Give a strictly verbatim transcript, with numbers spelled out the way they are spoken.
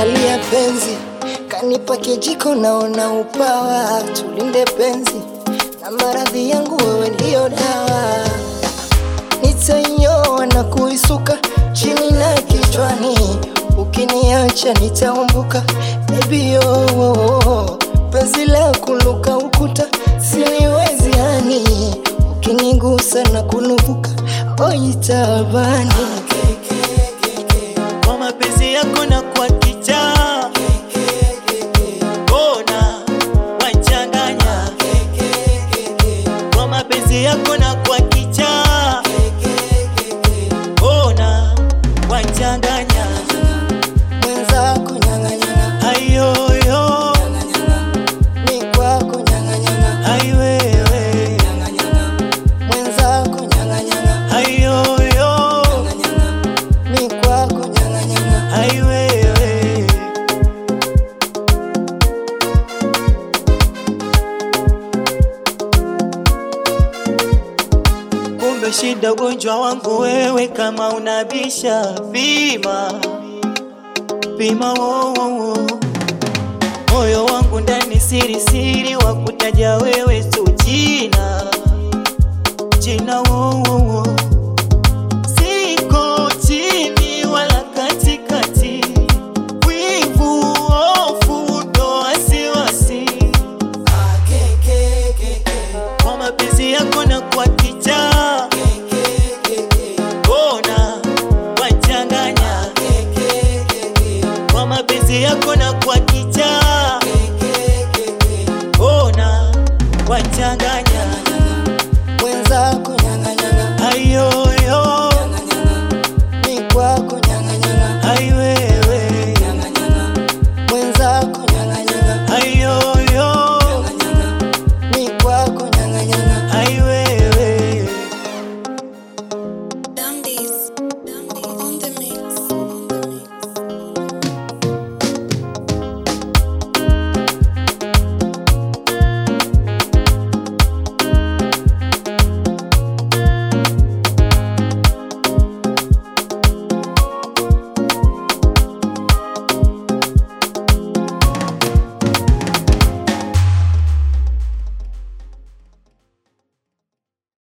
Angalia penzi, kanipa kijiko naona upawa. Tulinde penzi, na maradhi yangu wewe ndio dawa. Nitainyoa na kuisuka chini na kichwani, ukiniacha nitaumbuka. Baby oh, oh, oh. Penzi la kuluka ukuta siniwezi hani, ukinigusa na kunuvuka oi tabani. Kwa mapenzi yako na kwa kicha, ona wachanganya. Kwa mapenzi yako na kwa kicha, ona wachanganya. Mwenzako nyanga nyanga, Ayo yo, ni kwako nyanga nyanga. ai wewe. Mwenzako nyanga nyanga, Ayo yo, ni kwako nyanga nyanga. ai wewe. Kumbe shida ugonjwa wangu wewe, kama unabisha pima pima wo, wo, wo. Moyo wangu ndani siri siri, wakutaja wewe tu jina jina wo, wo, wo. Siko chini wala katikati, wivu hofu ndo wasiwasi. Kwa mapenzi yako na kwa kicha, ona wachanganya. Kwa mapenzi yako